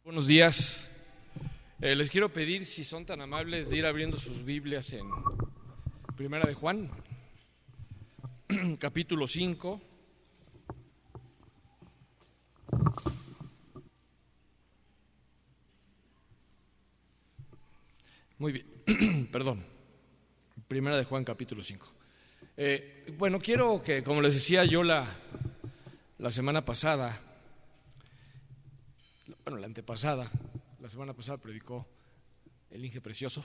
Buenos días. Les quiero pedir si son tan amables de ir abriendo sus Biblias en Primera de Juan, capítulo 5. Muy bien, perdón. Primera de Juan, capítulo 5. Quiero que, como les decía yo la semana pasada, la antepasada, la semana pasada predicó el Inge Precioso.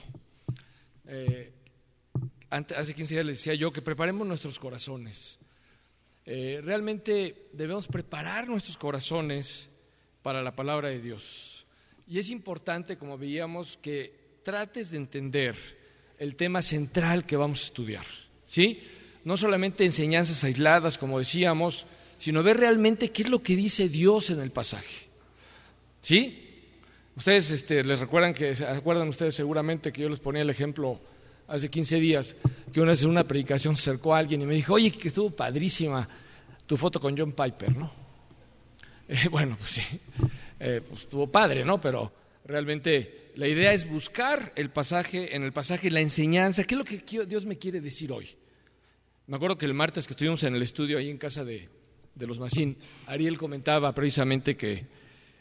Hace 15 días les decía yo que preparemos nuestros corazones. Realmente debemos preparar nuestros corazones para la palabra de Dios. Y es importante, como veíamos, que trates de entender el tema central que vamos a estudiar, ¿sí? No solamente enseñanzas aisladas, como decíamos, sino ver realmente qué es lo que dice Dios en el pasaje. ¿Sí? Ustedes les recuerdan se acuerdan ustedes seguramente que yo les ponía el ejemplo hace 15 días, que una vez en una predicación se acercó a alguien y me dijo: oye, que estuvo padrísima tu foto con John Piper, ¿no? Pues sí, pues estuvo padre, ¿no? Pero realmente la idea es buscar en el pasaje la enseñanza. ¿Qué es lo que Dios me quiere decir hoy? Me acuerdo que el martes que estuvimos en el estudio ahí en casa de los Macín, Ariel comentaba precisamente que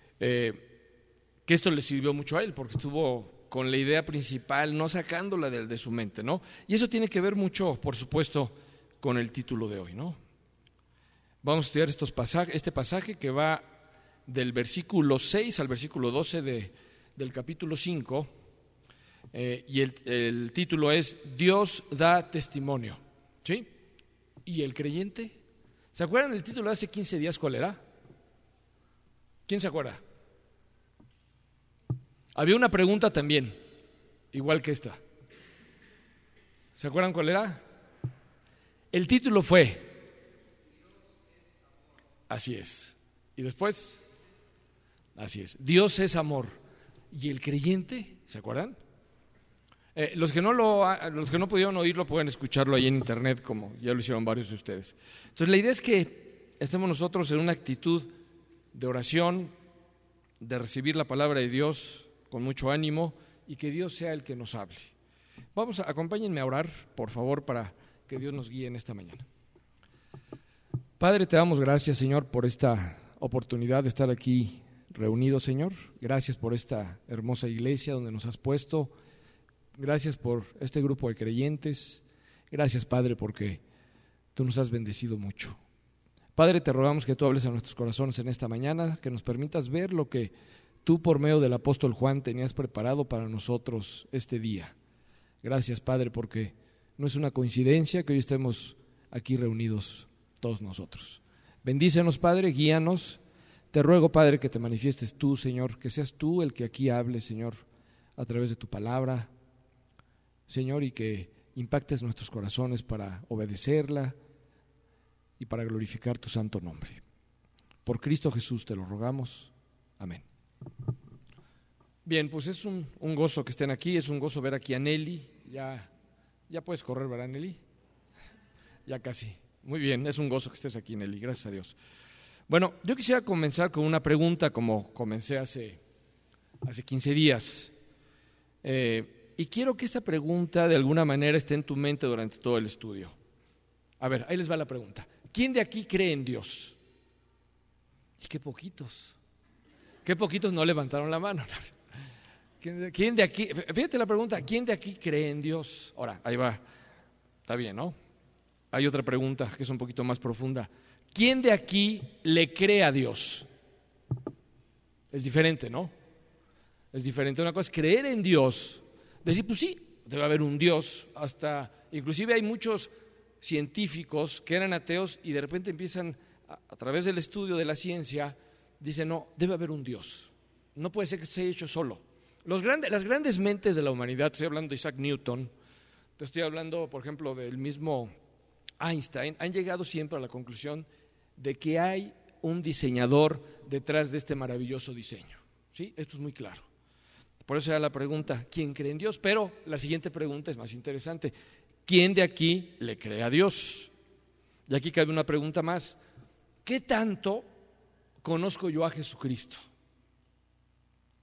esto le sirvió mucho a él, porque estuvo con la idea principal, no sacándola de su mente, ¿no? Y eso tiene que ver mucho, por supuesto, con el título de hoy, ¿no? Vamos a estudiar este pasaje que va del versículo 6 al versículo 12 del capítulo 5, y el título es Dios da testimonio, ¿sí? ¿Y el creyente? ¿Se acuerdan del título de hace 15 días cuál era? ¿Quién se acuerda? Había una pregunta también, igual que esta. ¿Se acuerdan cuál era? El título fue, así es. Y después, así es. Dios es amor. ¿Y el creyente? ¿Se acuerdan? Los que no pudieron oírlo pueden escucharlo ahí en internet, como ya lo hicieron varios de ustedes. Entonces la idea es que estemos nosotros en una actitud de oración, de recibir la palabra de Dios con mucho ánimo y que Dios sea el que nos hable. Acompáñenme a orar, por favor, para que Dios nos guíe en esta mañana. Padre, te damos gracias, Señor, por esta oportunidad de estar aquí reunidos, Señor. Gracias por esta hermosa iglesia donde nos has puesto. Gracias por este grupo de creyentes. Gracias, Padre, porque tú nos has bendecido mucho. Padre, te rogamos que tú hables a nuestros corazones en esta mañana, que nos permitas ver lo que tú por medio del apóstol Juan tenías preparado para nosotros este día. Gracias, Padre, porque no es una coincidencia que hoy estemos aquí reunidos todos nosotros. Bendícenos, Padre, guíanos. Te ruego, Padre, que te manifiestes tú, Señor, que seas tú el que aquí hable, Señor, a través de tu palabra, Señor, y que impactes nuestros corazones para obedecerla y para glorificar tu santo nombre. Por Cristo Jesús te lo rogamos. Amén. Bien, pues es un gozo que estén aquí, es un gozo ver aquí a Nelly. Ya puedes correr, ¿verdad, Nelly? Ya casi. Muy bien, es un gozo que estés aquí, Nelly, gracias a Dios. Bueno, yo quisiera comenzar con una pregunta, como comencé hace 15 días. Y quiero que esta pregunta de alguna manera esté en tu mente durante todo el estudio. A ver, ahí les va la pregunta. ¿Quién de aquí cree en Dios? Y qué poquitos no levantaron la mano. ¿Quién de aquí? Fíjate la pregunta, ¿quién de aquí cree en Dios? Ahora, ahí va, está bien, ¿no? Hay otra pregunta que es un poquito más profunda. ¿Quién de aquí le cree a Dios? Es diferente, ¿no? Es diferente. Una cosa es creer en Dios, decir, pues sí, debe haber un Dios. Inclusive hay muchos científicos que eran ateos y de repente empiezan, a través del estudio de la ciencia, dicen, no, debe haber un Dios. No puede ser que se haya hecho solo. Las grandes mentes de la humanidad, estoy hablando de Isaac Newton, te estoy hablando, por ejemplo, del mismo Einstein, han llegado siempre a la conclusión de que hay un diseñador detrás de este maravilloso diseño. ¿Sí? Esto es muy claro. Por eso era la pregunta, ¿quién cree en Dios? Pero la siguiente pregunta es más interesante. ¿Quién de aquí le cree a Dios? Y aquí cabe una pregunta más. ¿Qué tanto conozco yo a Jesucristo?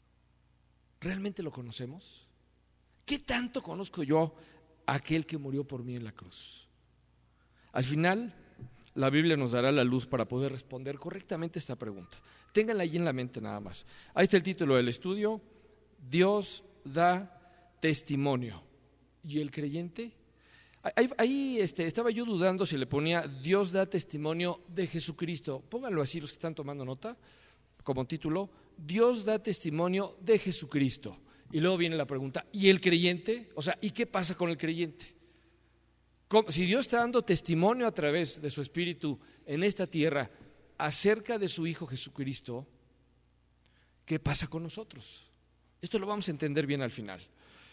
¿realmente lo conocemos? ¿Qué tanto conozco yo a aquel que murió por mí en la cruz? Al final, la Biblia nos dará la luz para poder responder correctamente esta pregunta. Ténganla ahí en la mente nada más. Ahí está el título del estudio: Dios da testimonio. ¿Y el creyente? Ahí estaba yo dudando si le ponía Dios da testimonio de Jesucristo. Pónganlo así los que están tomando nota, como título: Dios da testimonio de Jesucristo. Y luego viene la pregunta: ¿y el creyente? O sea, ¿y qué pasa con el creyente? Si Dios está dando testimonio a través de su Espíritu en esta tierra acerca de su Hijo Jesucristo, ¿qué pasa con nosotros? Esto lo vamos a entender bien al final.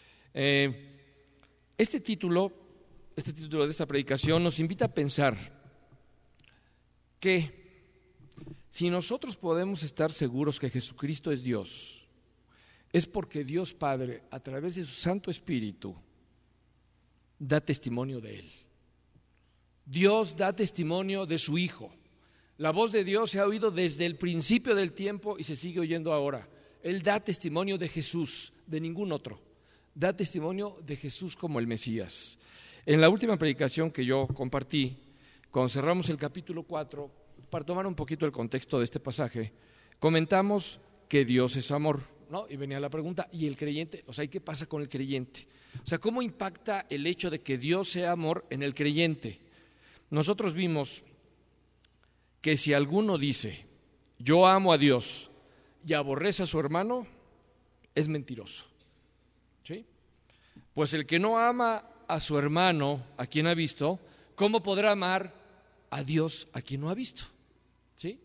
Este título de esta predicación nos invita a pensar que si nosotros podemos estar seguros que Jesucristo es Dios, es porque Dios Padre, a través de su Santo Espíritu, da testimonio de Él. Dios da testimonio de su Hijo. La voz de Dios se ha oído desde el principio del tiempo y se sigue oyendo ahora. Él da testimonio de Jesús, de ningún otro. Da testimonio de Jesús como el Mesías. En la última predicación que yo compartí, cuando cerramos el capítulo 4, para tomar un poquito el contexto de este pasaje, comentamos que Dios es amor, ¿no? Y venía la pregunta: ¿y el creyente? O sea, ¿y qué pasa con el creyente? O sea, ¿cómo impacta el hecho de que Dios sea amor en el creyente? Nosotros vimos que si alguno dice yo amo a Dios y aborrece a su hermano, es mentiroso. ¿Sí? Pues el que no ama a su hermano, a quien ha visto, ¿cómo podrá amar a Dios a quien no ha visto? ¿Sí?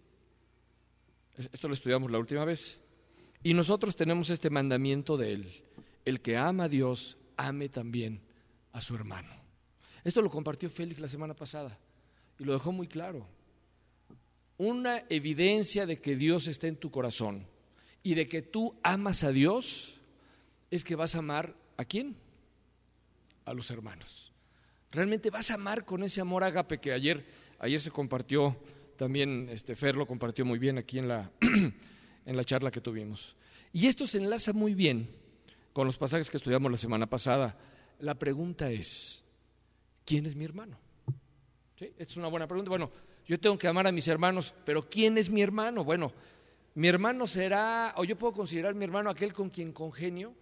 Esto lo estudiamos la última vez. Y nosotros tenemos este mandamiento de Él: el que ama a Dios, ame también a su hermano. Esto lo compartió Félix la semana pasada y lo dejó muy claro. Una evidencia de que Dios está en tu corazón y de que tú amas a Dios es que vas a amar ¿a quién? A los hermanos. Realmente vas a amar con ese amor ágape que ayer se compartió también, Fer lo compartió muy bien aquí en la charla que tuvimos. Y esto se enlaza muy bien con los pasajes que estudiamos la semana pasada. La pregunta es: ¿quién es mi hermano? ¿Sí? Esta es una buena pregunta. Bueno, yo tengo que amar a mis hermanos, pero ¿quién es mi hermano? Bueno, mi hermano será, o yo puedo considerar mi hermano aquel con quien congenio,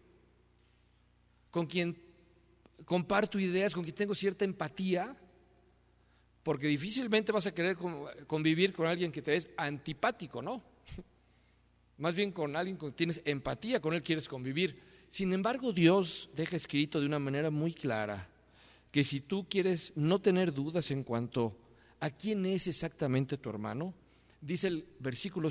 con quien comparto ideas, con quien tengo cierta empatía, porque difícilmente vas a querer convivir con alguien que te es antipático, ¿no? Más bien con alguien con quien tienes empatía, con él quieres convivir. Sin embargo, Dios deja escrito de una manera muy clara que si tú quieres no tener dudas en cuanto a quién es exactamente tu hermano, dice el versículo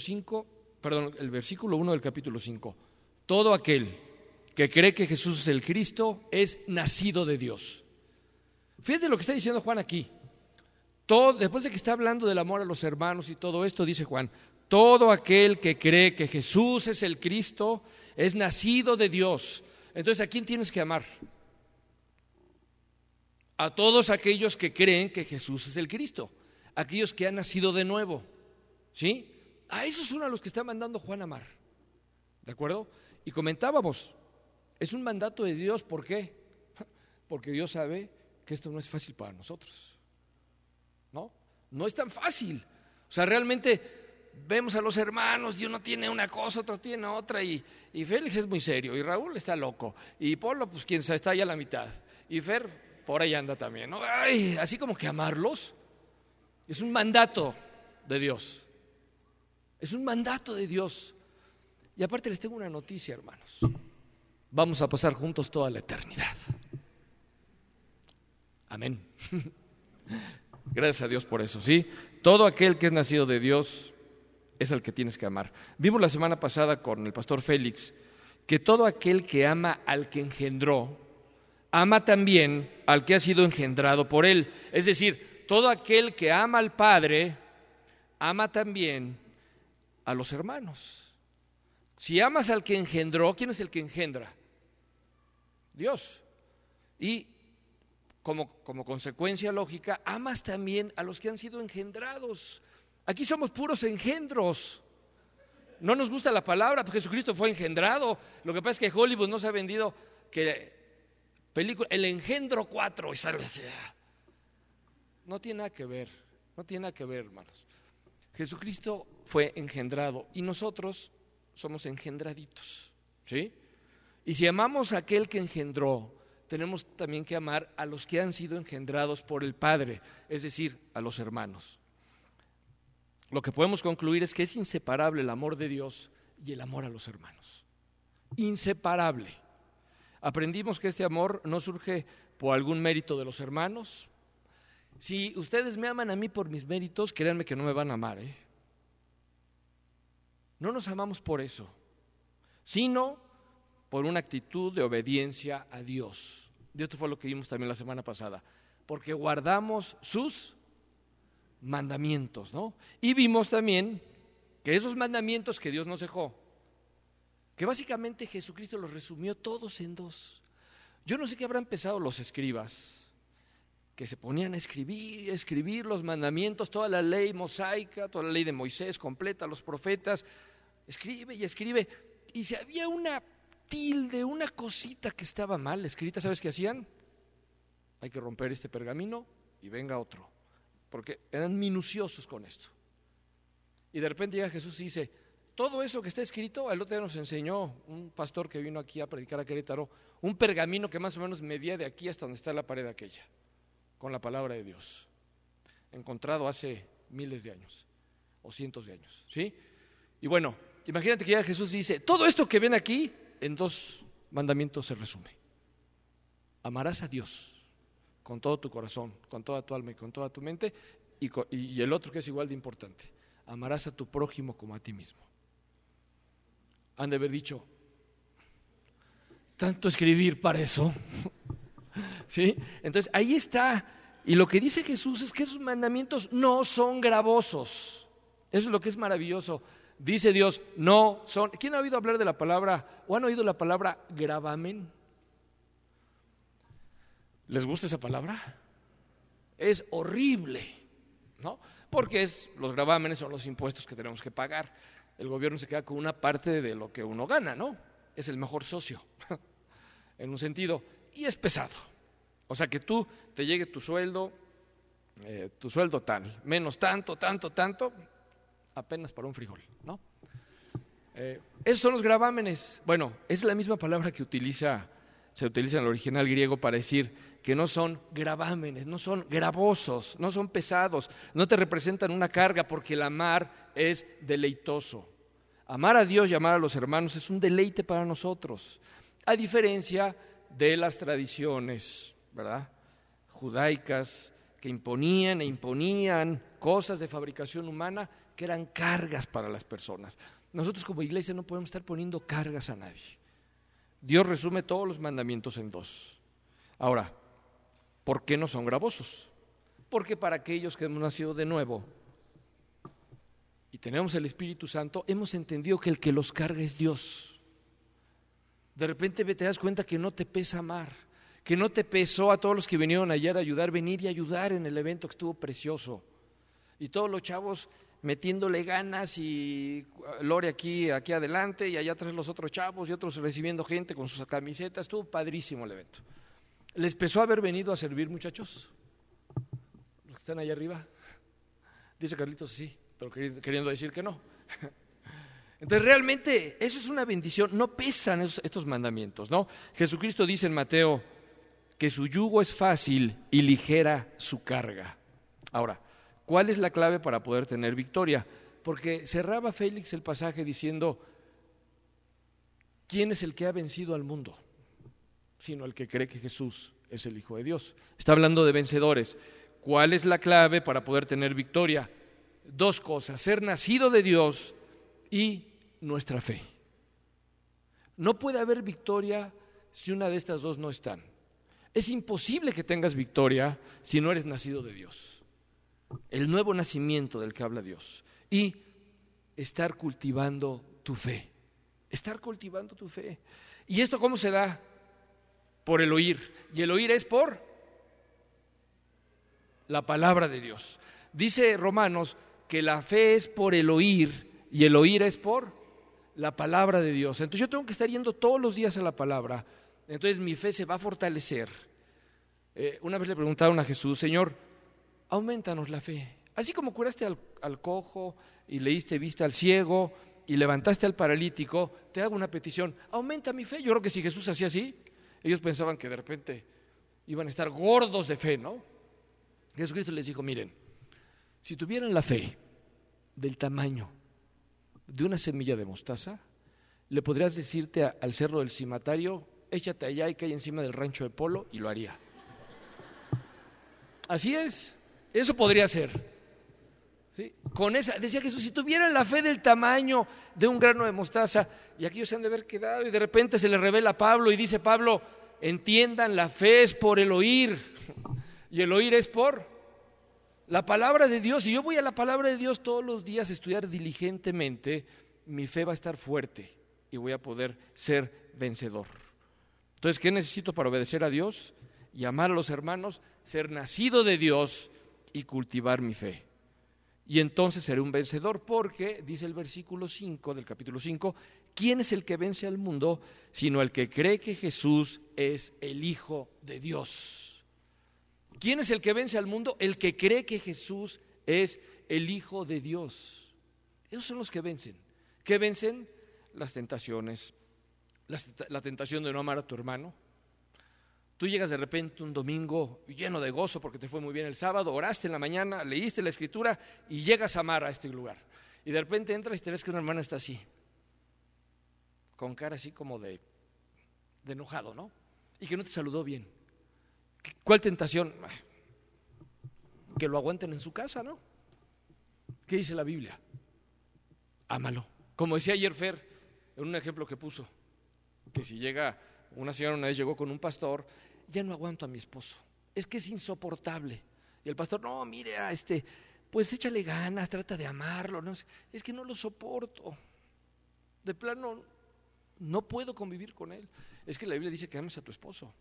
1 del capítulo 5: todo aquel que cree que Jesús es el Cristo es nacido de Dios. Fíjate lo que está diciendo Juan aquí. Después de que está hablando del amor a los hermanos y todo esto, dice Juan: todo aquel que cree que Jesús es el Cristo es nacido de Dios. Entonces, ¿a quién tienes que amar? A todos aquellos que creen que Jesús es el Cristo, aquellos que han nacido de nuevo, ¿sí? A esos son a los que está mandando Juan a amar, ¿de acuerdo? Y comentábamos, es un mandato de Dios. ¿Por qué? Porque Dios sabe que esto no es fácil para nosotros, ¿no? No es tan fácil. O sea, realmente vemos a los hermanos y uno tiene una cosa, otro tiene otra, y Félix es muy serio, y Raúl está loco, y Polo, pues quién sabe, está ahí a la mitad, y Fer por ahí anda también, ¿no? Ay, así como que amarlos es un mandato de Dios. Es un mandato de Dios. Y aparte les tengo una noticia, hermanos. Vamos a pasar juntos toda la eternidad. Amén. Gracias a Dios por eso, ¿sí? Todo aquel que es nacido de Dios es el que tienes que amar. Vimos la semana pasada con el pastor Félix que todo aquel que ama al que engendró, ama también al que ha sido engendrado por él. Es decir, todo aquel que ama al Padre, ama también a los hermanos. Si amas al que engendró, ¿quién es el que engendra? Dios. Y como consecuencia lógica, amas también a los que han sido engendrados. Aquí somos puros engendros. No nos gusta la palabra, porque Jesucristo fue engendrado. Lo que pasa es que Hollywood nos ha vendido que película, El Engendro 4. No tiene nada que ver, hermanos. Jesucristo fue engendrado y nosotros somos engendraditos, ¿sí? Y si amamos a aquel que engendró, tenemos también que amar a los que han sido engendrados por el Padre, es decir, a los hermanos. Lo que podemos concluir es que es inseparable el amor de Dios y el amor a los hermanos. Inseparable. Aprendimos que este amor no surge por algún mérito de los hermanos. Si ustedes me aman a mí por mis méritos, créanme que no me van a amar, ¿eh? No nos amamos por eso, sino por una actitud de obediencia a Dios. Y esto fue lo que vimos también la semana pasada, porque guardamos sus mandamientos, ¿no? Y vimos también que esos mandamientos que Dios nos dejó, que básicamente Jesucristo los resumió todos en dos. Yo no sé qué habrán empezado los escribas, que se ponían a escribir los mandamientos, toda la ley mosaica, toda la ley de Moisés completa, los profetas, escribe y escribe, y si había una tilde, una cosita que estaba mal escrita, ¿sabes qué hacían? Hay que romper este pergamino y venga otro, porque eran minuciosos con esto. Y de repente llega Jesús y dice, todo eso que está escrito, el otro día nos enseñó un pastor que vino aquí a predicar a Querétaro, un pergamino que más o menos medía de aquí hasta donde está la pared aquella, con la palabra de Dios, encontrado hace miles de años o cientos de años, ¿sí? Y bueno, imagínate que llega Jesús y dice, todo esto que ven aquí en dos mandamientos se resume. Amarás a Dios con todo tu corazón, con toda tu alma y con toda tu mente, y el otro que es igual de importante, amarás a tu prójimo como a ti mismo. Han de haber dicho, tanto escribir para eso, ¿sí? Entonces ahí está, y lo que dice Jesús es que esos mandamientos no son gravosos. Eso es lo que es maravilloso. Dice Dios, no son. ¿Quién ha oído hablar de la palabra, o han oído la palabra gravamen? ¿Les gusta esa palabra? Es horrible, ¿no? Porque los gravámenes son los impuestos que tenemos que pagar. El gobierno se queda con una parte de lo que uno gana, ¿no? Es el mejor socio, en un sentido, y es pesado. O sea, que tú te llegue tu sueldo tal, menos tanto, apenas para un frijol, ¿no? Esos son los gravámenes. Bueno, es la misma palabra que se utiliza en el original griego para decir que no son gravámenes, no son gravosos, no son pesados, no te representan una carga, porque el amar es deleitoso. Amar a Dios y amar a los hermanos es un deleite para nosotros, a diferencia de las tradiciones, ¿verdad?, judaicas, que imponían cosas de fabricación humana que eran cargas para las personas. Nosotros como iglesia no podemos estar poniendo cargas a nadie. Dios resume todos los mandamientos en dos. Ahora, ¿por qué no son gravosos? Porque para aquellos que hemos nacido de nuevo y tenemos el Espíritu Santo, hemos entendido que el que los carga es Dios. De repente te das cuenta que no te pesa amar, que no te pesó a todos los que vinieron ayer a ayudar, venir y ayudar en el evento que estuvo precioso. Y todos los chavos metiéndole ganas, y Lore aquí adelante y allá atrás los otros chavos y otros recibiendo gente con sus camisetas. Estuvo padrísimo el evento. ¿Les pesó haber venido a servir, muchachos? Los que están allá arriba. Dice Carlitos sí, pero queriendo decir que no. Entonces realmente eso es una bendición, no pesan estos mandamientos, ¿no? Jesucristo dice en Mateo que su yugo es fácil y ligera su carga. Ahora, ¿cuál es la clave para poder tener victoria? Porque cerraba Félix el pasaje diciendo, ¿quién es el que ha vencido al mundo? Sino el que cree que Jesús es el Hijo de Dios. Está hablando de vencedores. ¿Cuál es la clave para poder tener victoria? Dos cosas, ser nacido de Dios y nuestra fe. No puede haber victoria si una de estas dos no están. Es imposible que tengas victoria si no eres nacido de Dios. El nuevo nacimiento del que habla Dios. Y estar cultivando tu fe. Estar cultivando tu fe. ¿Y esto cómo se da? Por el oír. Y el oír es por la palabra de Dios. Dice Romanos que la fe es por el oír y el oír es por la palabra de Dios. Entonces yo tengo que estar yendo todos los días a la palabra, entonces mi fe se va a fortalecer. Una vez le preguntaron a Jesús: Señor, aumentanos la fe. Así como curaste al cojo y le diste vista al ciego y levantaste al paralítico, te hago una petición: aumenta mi fe. Yo creo que si Jesús hacía así, ellos pensaban que de repente iban a estar gordos de fe, ¿no? Jesucristo les dijo: miren, si tuvieran la fe del tamaño de una semilla de mostaza, le podrías decirte al cerro del cimatario: échate allá y cae encima del rancho de Polo, y lo haría. Así es, eso podría ser. ¿Sí? Con esa, decía Jesús, si tuvieran la fe del tamaño de un grano de mostaza, y aquí se han de haber quedado, y de repente se le revela a Pablo y dice Pablo: entiendan, la fe es por el oír, y el oír es por la palabra de Dios. Si yo voy a la palabra de Dios todos los días a estudiar diligentemente, mi fe va a estar fuerte y voy a poder ser vencedor. Entonces, ¿qué necesito para obedecer a Dios y amar a los hermanos? Ser nacido de Dios y cultivar mi fe. Y entonces seré un vencedor, porque, dice el versículo 5 del capítulo 5, ¿quién es el que vence al mundo sino el que cree que Jesús es el Hijo de Dios? ¿Quién es el que vence al mundo? El que cree que Jesús es el Hijo de Dios. Esos son los que vencen. ¿Qué vencen? Las tentaciones, la tentación de no amar a tu hermano. Tú llegas de repente un domingo lleno de gozo porque te fue muy bien el sábado, oraste en la mañana, leíste la Escritura y llegas a amar a este lugar. Y de repente entras y te ves que un hermano está así, con cara así como de enojado, ¿no? Y que no te saludó bien. ¿Cuál tentación? Que lo aguanten en su casa, ¿no? ¿Qué dice la Biblia? Ámalo. Como decía ayer Fer, en un ejemplo que puso, que si llega una señora, una vez llegó con un pastor: ya no aguanto a mi esposo, es que es insoportable. Y el pastor: no, mire, pues échale ganas, trata de amarlo. No, es que no lo soporto, de plano no puedo convivir con él. Es que la Biblia dice que ames a tu esposo.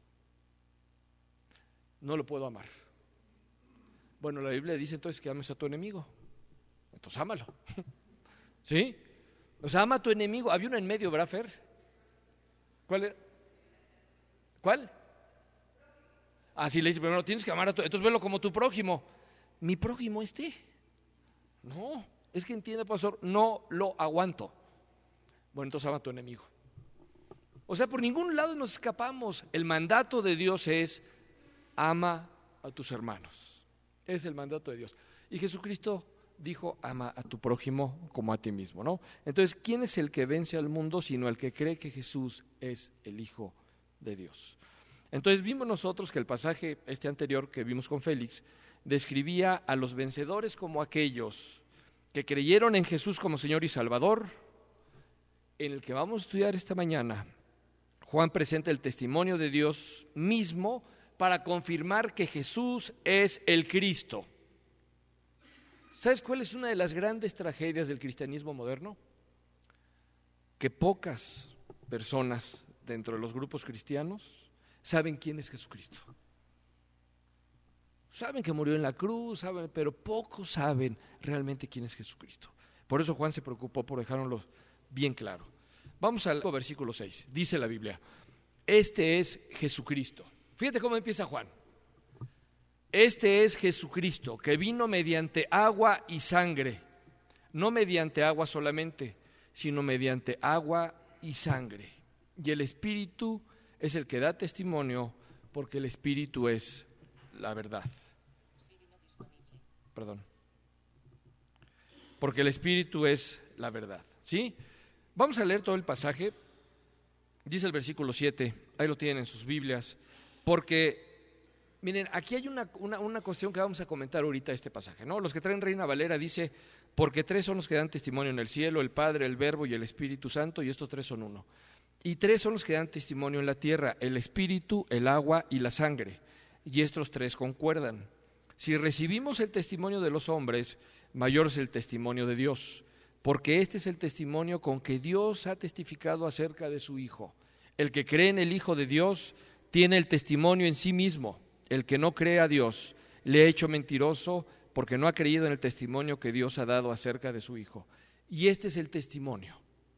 No lo puedo amar. Bueno, la Biblia dice entonces que ames a tu enemigo. Entonces ámalo. ¿Sí? O sea, ama a tu enemigo. Había uno en medio, ¿verdad, Fer? ¿Cuál era? ¿Cuál? Sí, le dice primero: tienes que amar a tu... Entonces velo como tu prójimo. ¿Mi prójimo No, es que entiende, pastor, no lo aguanto. Bueno, entonces ama a tu enemigo. O sea, por ningún lado nos escapamos. El mandato de Dios es: ama a tus hermanos. Es el mandato de Dios. Y Jesucristo dijo: ama a tu prójimo como a ti mismo, ¿no? Entonces, ¿quién es el que vence al mundo sino el que cree que Jesús es el Hijo de Dios? Entonces vimos nosotros que el pasaje anterior que vimos con Félix describía a los vencedores como aquellos que creyeron en Jesús como Señor y Salvador. En el que vamos a estudiar esta mañana, Juan presenta el testimonio de Dios mismo para confirmar que Jesús es el Cristo. ¿Sabes cuál es una de las grandes tragedias del cristianismo moderno? Que pocas personas dentro de los grupos cristianos saben quién es Jesucristo. Saben que murió en la cruz, pero pocos saben realmente quién es Jesucristo. Por eso Juan se preocupó por dejárnoslo bien claro. Vamos al versículo 6. Dice la Biblia: este es Jesucristo. Fíjate cómo empieza Juan. Este es Jesucristo, que vino mediante agua y sangre, no mediante agua solamente, sino mediante agua y sangre. Y el Espíritu es el que da testimonio, porque el Espíritu es la verdad. Perdón. Porque el Espíritu es la verdad. ¿Sí? Vamos a leer todo el pasaje. Dice el versículo 7, ahí lo tienen en sus Biblias, porque miren, aquí hay una cuestión que vamos a comentar ahorita este pasaje, ¿no? Los que traen Reina Valera dice: porque tres son los que dan testimonio en el cielo, el Padre, el Verbo y el Espíritu Santo, y estos tres son uno. Y tres son los que dan testimonio en la tierra: el Espíritu, el agua y la sangre, y estos tres concuerdan. Si recibimos el testimonio de los hombres, mayor es el testimonio de Dios, porque este es el testimonio con que Dios ha testificado acerca de su Hijo. El que cree en el Hijo de Dios tiene el testimonio en sí mismo. El que no cree a Dios le ha hecho mentiroso, porque no ha creído en el testimonio que Dios ha dado acerca de su Hijo. Y este es el testimonio,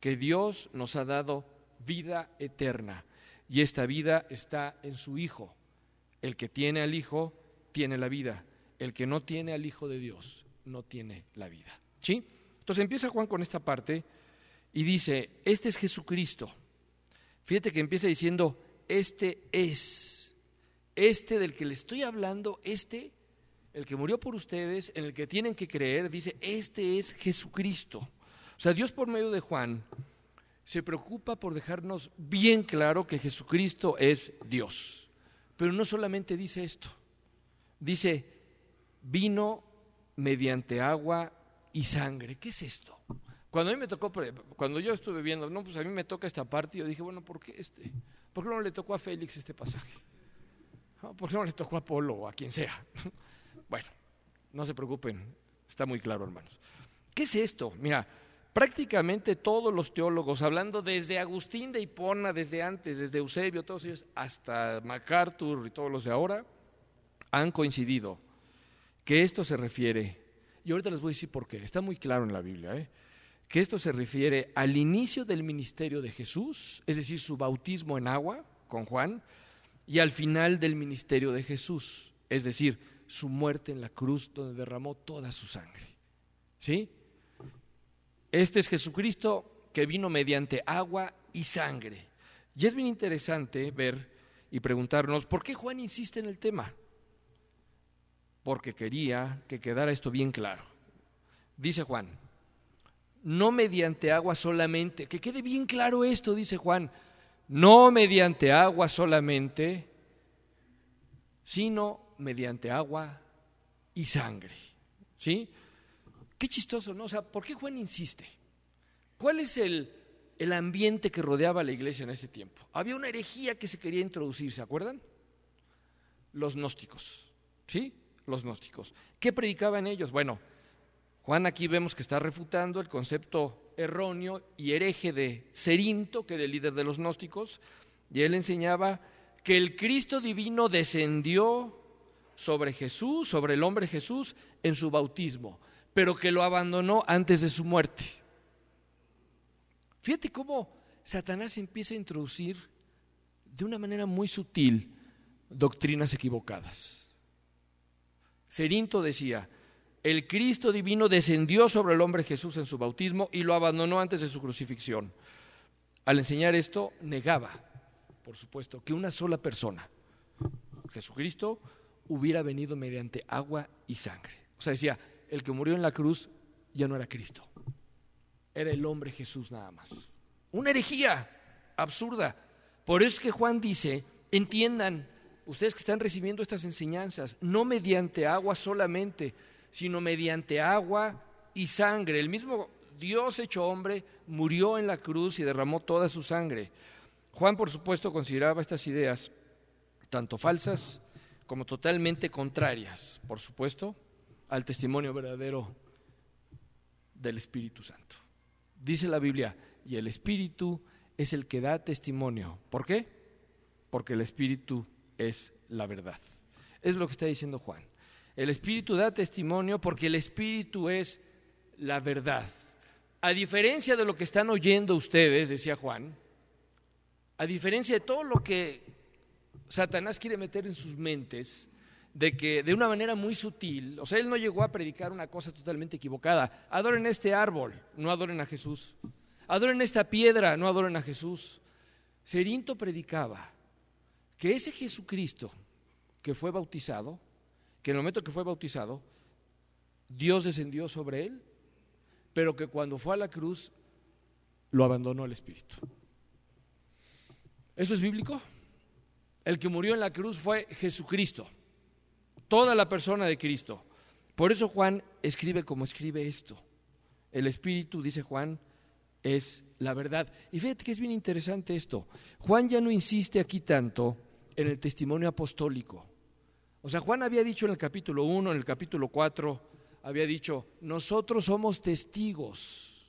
que Dios nos ha dado vida eterna y esta vida está en su Hijo. El que tiene al Hijo tiene la vida, el que no tiene al Hijo de Dios no tiene la vida. ¿Sí? Entonces empieza Juan con esta parte y dice, este es Jesucristo. Fíjate que empieza diciendo, este del que le estoy hablando, el que murió por ustedes, en el que tienen que creer, dice, este es Jesucristo. O sea, Dios por medio de Juan se preocupa por dejarnos bien claro que Jesucristo es Dios. Pero no solamente dice esto, dice, vino mediante agua y sangre. ¿Qué es esto? Cuando yo estuve viendo, pues a mí me toca esta parte, y yo dije, bueno, ¿por qué ¿Por qué no le tocó a Félix este pasaje? ¿Por qué no le tocó a Polo o a quien sea? Bueno, no se preocupen, está muy claro, hermanos. ¿Qué es esto? Mira, prácticamente todos los teólogos, hablando desde Agustín de Hipona, desde antes, desde Eusebio, todos ellos, hasta MacArthur y todos los de ahora, han coincidido que esto se refiere, y ahorita les voy a decir por qué, está muy claro en la Biblia, que esto se refiere al inicio del ministerio de Jesús, es decir, su bautismo en agua con Juan, y al final del ministerio de Jesús, es decir, su muerte en la cruz donde derramó toda su sangre. ¿Sí? Este es Jesucristo que vino mediante agua y sangre. Y es bien interesante ver y preguntarnos, ¿por qué Juan insiste en el tema? Porque quería que quedara esto bien claro. Dice Juan, no mediante agua solamente, que quede bien claro esto, dice Juan, no mediante agua solamente, sino mediante agua y sangre. ¿Sí? Qué chistoso, ¿no? O sea, ¿por qué Juan insiste? ¿Cuál es el ambiente que rodeaba a la iglesia en ese tiempo? Había una herejía que se quería introducir, ¿se acuerdan? Los gnósticos, ¿sí? Los gnósticos. ¿Qué predicaban ellos? Bueno, Juan aquí vemos que está refutando el concepto erróneo y hereje de Cerinto, que era el líder de los gnósticos, y él enseñaba que el Cristo divino descendió sobre Jesús, sobre el hombre Jesús, en su bautismo, pero que lo abandonó antes de su muerte. Fíjate cómo Satanás empieza a introducir de una manera muy sutil doctrinas equivocadas. Cerinto decía, el Cristo divino descendió sobre el hombre Jesús en su bautismo y lo abandonó antes de su crucifixión. Al enseñar esto, negaba, por supuesto, que una sola persona, Jesucristo, hubiera venido mediante agua y sangre. O sea, decía, el que murió en la cruz ya no era Cristo, era el hombre Jesús nada más. Una herejía absurda. Por eso es que Juan dice, entiendan, ustedes que están recibiendo estas enseñanzas, no mediante agua solamente, sino mediante agua y sangre. El mismo Dios hecho hombre murió en la cruz y derramó toda su sangre. Juan, por supuesto, consideraba estas ideas tanto falsas como totalmente contrarias, por supuesto, al testimonio verdadero del Espíritu Santo. Dice la Biblia, y el Espíritu es el que da testimonio. ¿Por qué? Porque el Espíritu es la verdad. Es lo que está diciendo Juan. El Espíritu da testimonio porque el Espíritu es la verdad. A diferencia de lo que están oyendo ustedes, decía Juan, a diferencia de todo lo que Satanás quiere meter en sus mentes, de que de una manera muy sutil, o sea, él no llegó a predicar una cosa totalmente equivocada. Adoren este árbol, no adoren a Jesús. Adoren esta piedra, no adoren a Jesús. Cerinto predicaba que ese Jesucristo que fue bautizado, que en el momento que fue bautizado, Dios descendió sobre él, pero que cuando fue a la cruz lo abandonó el Espíritu. ¿Eso es bíblico? El que murió en la cruz fue Jesucristo, toda la persona de Cristo. Por eso Juan escribe como escribe esto. El Espíritu, dice Juan, es la verdad. Y fíjate que es bien interesante esto. Juan ya no insiste aquí tanto en el testimonio apostólico. O sea, Juan había dicho en el capítulo 1, en el capítulo 4, había dicho, nosotros somos testigos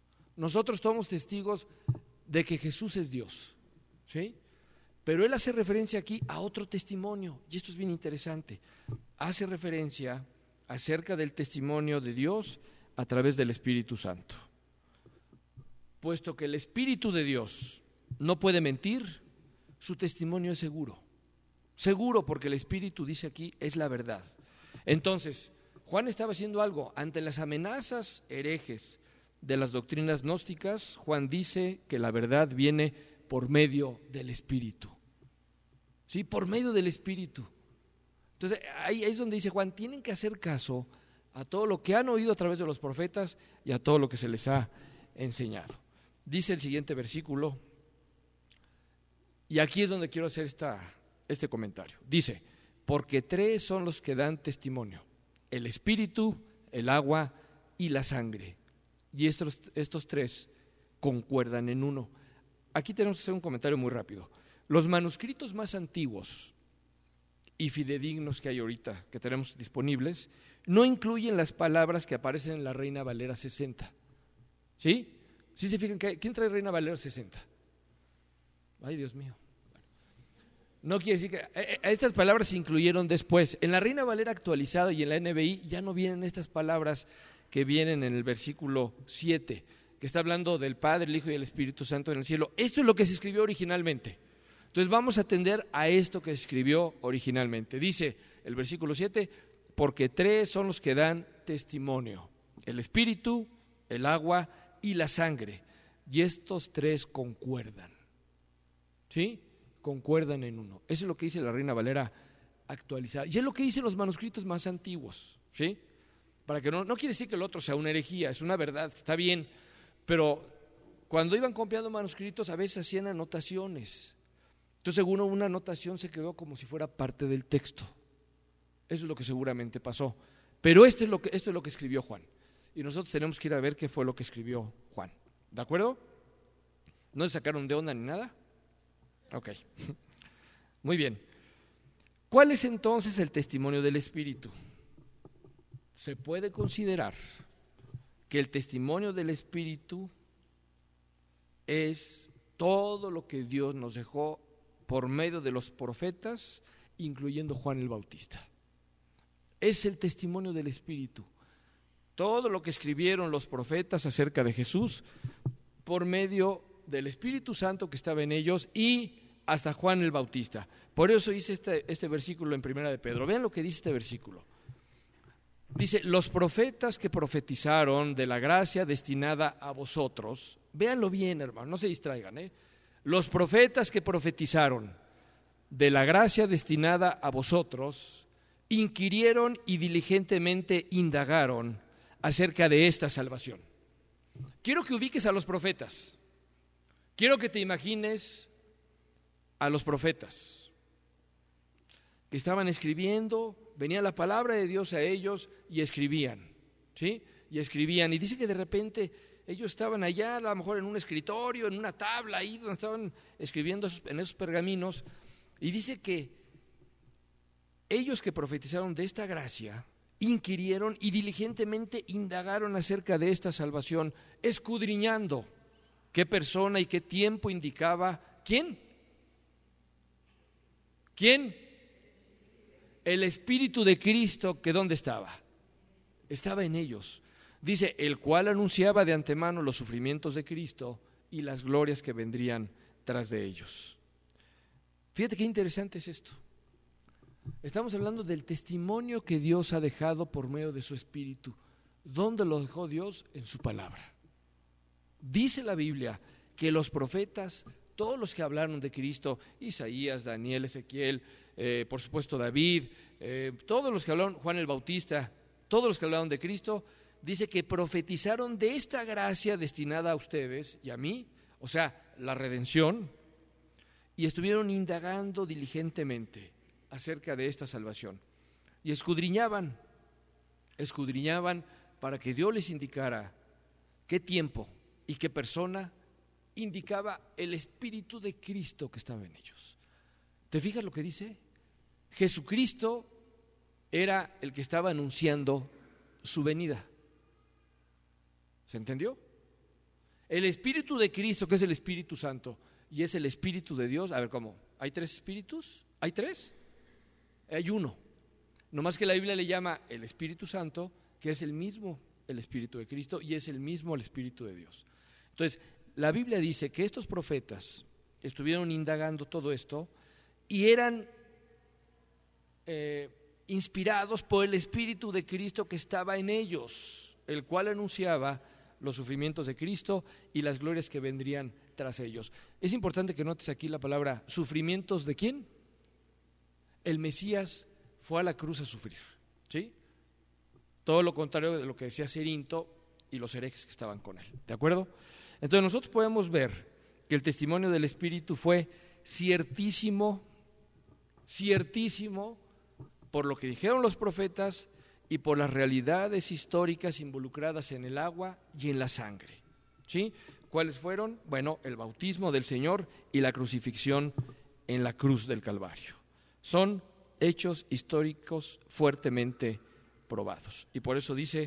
de que Jesús es Dios, ¿sí? Pero él hace referencia aquí a otro testimonio, y esto es bien interesante. Hace referencia acerca del testimonio de Dios a través del Espíritu Santo. puesto que el Espíritu de Dios no puede mentir, su testimonio es seguro. Seguro, porque el Espíritu, dice aquí, es la verdad. Entonces, Juan estaba haciendo algo. Ante las amenazas herejes de las doctrinas gnósticas, Juan dice que la verdad viene por medio del Espíritu. ¿Sí? Por medio del Espíritu. Entonces, ahí es donde dice Juan, tienen que hacer caso a todo lo que han oído a través de los profetas y a todo lo que se les ha enseñado. Dice el siguiente versículo, y aquí es donde quiero hacer este comentario. Dice, porque tres son los que dan testimonio, el Espíritu, el agua y la sangre. Y estos tres concuerdan en uno. Aquí tenemos que hacer un comentario muy rápido. Los manuscritos más antiguos y fidedignos que hay ahorita, que tenemos disponibles, no incluyen las palabras que aparecen en la Reina Valera 60. ¿Sí? ¿Sí se fijan? ¿Quién trae Reina Valera 60? Ay, Dios mío. No quiere decir que estas palabras se incluyeron después. En la Reina Valera actualizada y en la NBI ya no vienen estas palabras que vienen en el versículo 7, que está hablando del Padre, el Hijo y el Espíritu Santo en el cielo. Esto es lo que se escribió originalmente. Entonces vamos a atender a esto que se escribió originalmente. Dice el versículo 7, porque tres son los que dan testimonio, el Espíritu, el agua y la sangre, y estos tres concuerdan. ¿Sí? Concuerdan en uno. Eso es lo que dice la Reina Valera actualizada. Y es lo que dicen los manuscritos más antiguos. ¿Sí? Para que no quiere decir que el otro sea una herejía, es una verdad, está bien. Pero cuando iban copiando manuscritos, a veces hacían anotaciones. Entonces, según una anotación se quedó como si fuera parte del texto. Eso es lo que seguramente pasó. Pero esto es lo que escribió Juan. Y nosotros tenemos que ir a ver qué fue lo que escribió Juan. ¿De acuerdo? ¿No se sacaron de onda ni nada? Ok. Muy bien. ¿Cuál es entonces el testimonio del Espíritu? Se puede considerar que el testimonio del Espíritu es todo lo que Dios nos dejó por medio de los profetas, incluyendo Juan el Bautista. Es el testimonio del Espíritu. Todo lo que escribieron los profetas acerca de Jesús por medio del Espíritu Santo que estaba en ellos y hasta Juan el Bautista. Por eso hice este versículo en Primera de Pedro. Vean lo que dice este versículo. Dice, los profetas que profetizaron de la gracia destinada a vosotros, véanlo bien, hermano, no se distraigan, Los profetas que profetizaron de la gracia destinada a vosotros, inquirieron y diligentemente indagaron acerca de esta salvación. Quiero que ubiques a los profetas. Quiero que te imagines a los profetas que estaban escribiendo, venía la palabra de Dios a ellos y escribían, ¿sí? Y escribían, y dice que de repente ellos estaban allá, a lo mejor en un escritorio, en una tabla, ahí donde estaban escribiendo en esos pergaminos, y dice que ellos que profetizaron de esta gracia, inquirieron y diligentemente indagaron acerca de esta salvación, escudriñando qué persona y qué tiempo indicaba. ¿Quién? ¿Quién? El Espíritu de Cristo, que ¿dónde estaba? Estaba en ellos. Dice, el cual anunciaba de antemano los sufrimientos de Cristo y las glorias que vendrían tras de ellos. Fíjate qué interesante es esto. Estamos hablando del testimonio que Dios ha dejado por medio de su Espíritu. ¿Dónde lo dejó Dios? En su palabra. Dice la Biblia que los profetas, todos los que hablaron de Cristo, Isaías, Daniel, Ezequiel, por supuesto David, todos los que hablaron, Juan el Bautista, todos los que hablaron de Cristo, dice que profetizaron de esta gracia destinada a ustedes y a mí, o sea, la redención, y estuvieron indagando diligentemente acerca de esta salvación. Y escudriñaban para que Dios les indicara qué tiempo y qué persona indicaba el Espíritu de Cristo que estaba en ellos. ¿Te fijas lo que dice? Jesucristo era el que estaba anunciando su venida. ¿Se entendió? El Espíritu de Cristo, que es el Espíritu Santo, y es el Espíritu de Dios. A ver, ¿cómo? ¿Hay tres espíritus? ¿Hay tres? Hay uno. Nomás que la Biblia le llama el Espíritu Santo, que es el mismo el Espíritu de Cristo y es el mismo el Espíritu de Dios. Entonces, la Biblia dice que estos profetas estuvieron indagando todo esto y eran inspirados por el Espíritu de Cristo que estaba en ellos, el cual anunciaba los sufrimientos de Cristo y las glorias que vendrían tras ellos. Es importante que notes aquí la palabra sufrimientos de ¿quién? El Mesías fue a la cruz a sufrir, ¿sí? Todo lo contrario de lo que decía Cerinto y los herejes que estaban con él, ¿de acuerdo? Entonces nosotros podemos ver que el testimonio del Espíritu fue ciertísimo por lo que dijeron los profetas y por las realidades históricas involucradas en el agua y en la sangre, ¿sí? ¿Cuáles fueron? Bueno, el bautismo del Señor y la crucifixión en la cruz del Calvario. Son hechos históricos fuertemente probados. Y por eso dice,